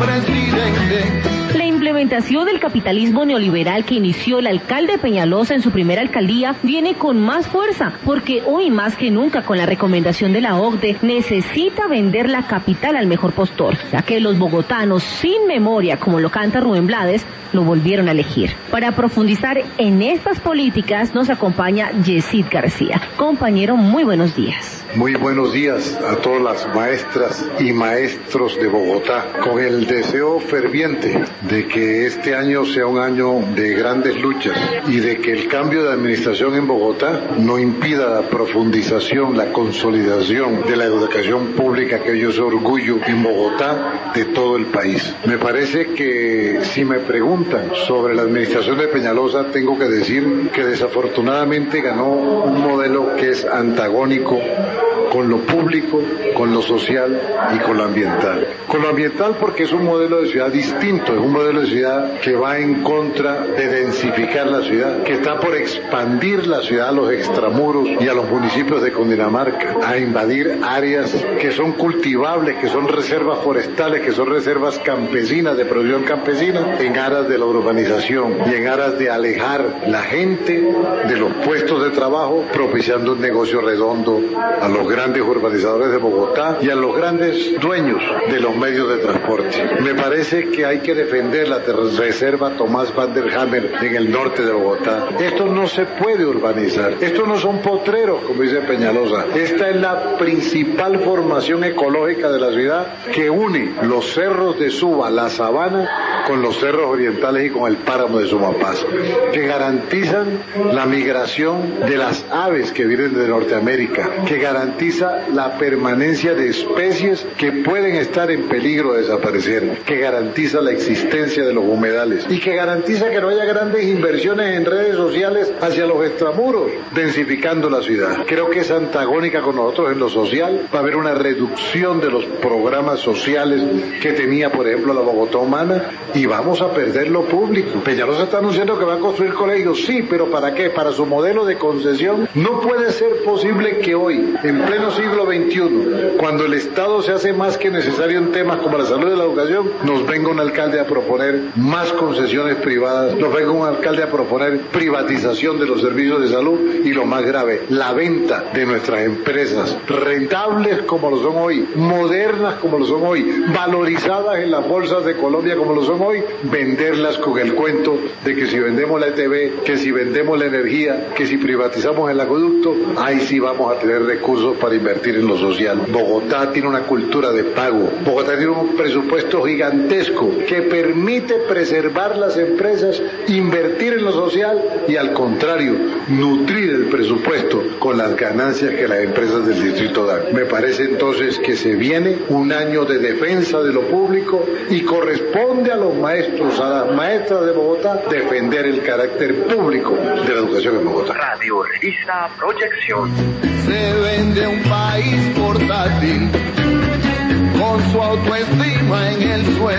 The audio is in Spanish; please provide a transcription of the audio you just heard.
presidente. La implementación del capitalismo neoliberal que inició el alcalde Peñalosa en su primera alcaldía viene con más fuerza, porque hoy más que nunca, con la recomendación de la OCDE, necesita vender la capital al mejor postor, ya que los bogotanos, sin memoria, como lo canta Rubén Blades, lo volvieron a elegir. Para profundizar en estas políticas nos acompaña Yesid García. Compañero, muy buenos días. Muy buenos días a todas las maestras y maestros de Bogotá, con el deseo ferviente de que este año sea un año de grandes luchas y de que el cambio de administración en Bogotá no impida la profundización, la consolidación de la educación pública, que hoy es orgullo en Bogotá de todo el país. Me parece que si me preguntan sobre la administración de Peñalosa, tengo que decir que desafortunadamente ganó un modelo que es antagónico con lo público, con lo social y con lo ambiental. Con lo ambiental porque es un modelo de ciudad distinto, es un modelo de ciudad que va en contra de densificar la ciudad, que está por expandir la ciudad a los extramuros y a los municipios de Cundinamarca, a invadir áreas que son cultivables, que son reservas forestales, que son reservas campesinas, de producción campesina, en aras de la urbanización y en aras de alejar la gente de los puestos de trabajo, propiciando un negocio redondo a los grandes urbanizadores de Bogotá y a los grandes dueños de los medios de transporte. Me parece que hay que defender la reserva Tomás Van der Hammer en el norte de Bogotá. Esto no se puede urbanizar. Estos no son potreros, como dice Peñalosa. Esta es la principal formación ecológica de la ciudad que une los cerros de Suba, la sabana, con los cerros orientales y con el páramo de Sumapaz, que garantizan la migración de las aves que vienen de Norteamérica, que garantiza la permanencia de especies que pueden estar en peligro de desaparecer, que garantiza la existencia de los humedales y que garantiza que no haya grandes inversiones en redes sociales hacia los extramuros, densificando la ciudad. Creo que es antagónica con nosotros en lo social. Va a haber una reducción de los programas sociales que tenía, por ejemplo, la Bogotá Humana, y vamos a perder lo público. Peñalosa está anunciando que va a construir colegios, sí, pero ¿para qué? Para su modelo de concesión. No puede ser posible que hoy, en pleno siglo XXI, cuando el Estado se hace más que necesario en temas como la salud y la educación, nos venga un alcalde a proponer más concesiones privadas, nos venga un alcalde a proponer privatización de los servicios de salud y, lo más grave, la venta de nuestras empresas, rentables como lo son hoy, modernas como lo son hoy, valorizadas en las bolsas de Colombia como lo son hoy, venderlas con el cuento de que si vendemos la ETB, que si vendemos la energía, que si privatizamos el acueducto, ahí sí vamos a tener recursos para invertir en lo social. Bogotá tiene una cultura de pago. Bogotá tiene un presupuesto gigantesco que permite preservar las empresas, invertir en lo social y, al contrario, nutrir el presupuesto con las ganancias que las empresas del distrito dan. Me parece entonces que se viene un año de defensa de lo público y corresponde a los maestros, a las maestras de Bogotá, defender el carácter público de la educación en Bogotá. Radio Revista Proyección. Se vende un país portátil con su autoestima en el suelo.